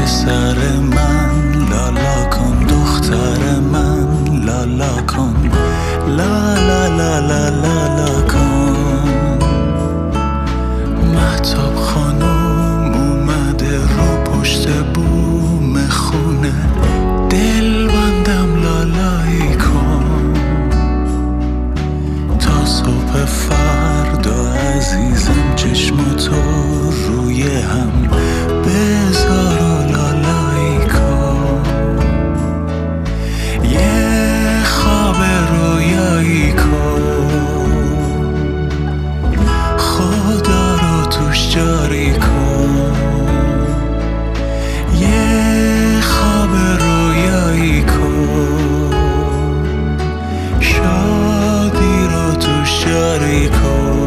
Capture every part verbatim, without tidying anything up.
پسر من، لالا کن دختر من، لالا کن، لا لا لا لا لا لا کن. مهتاب خانم اومده رو پشت بوم خونه، دل بندم لالایی کن تا صبح فردا عزیزم. چشماتو روی هم بذار و لالایی کن، یه خواب رویایی کن، خدا رو توش جاری کن، یه خواب رویایی کن، شادی رو توش جاری کن.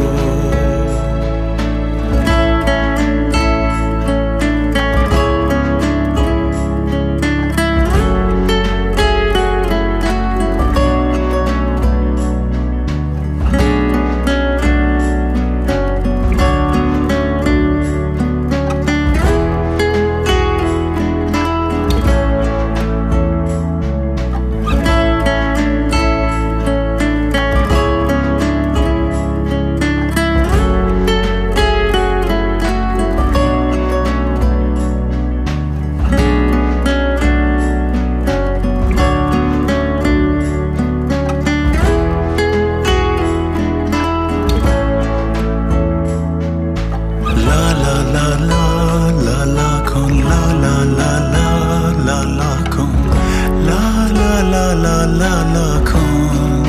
لالا کن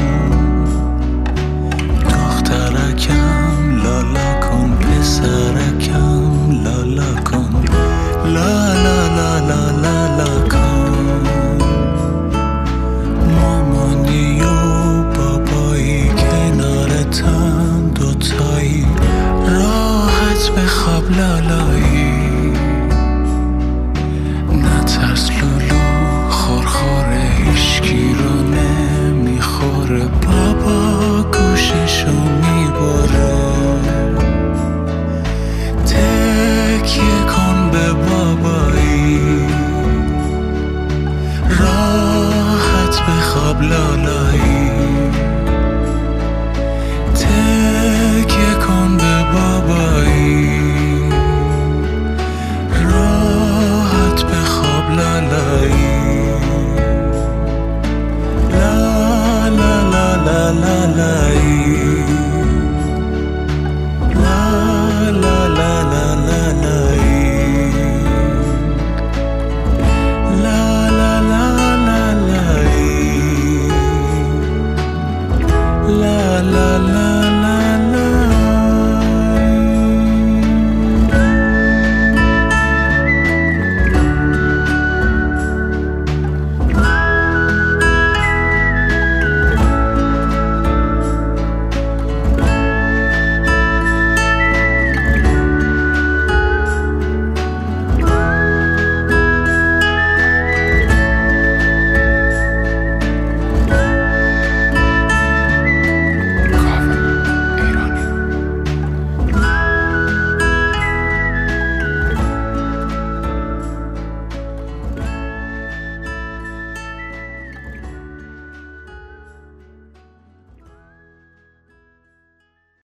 دخترکم، لالا کن پسرکم، لالا کن، لا لا لا لا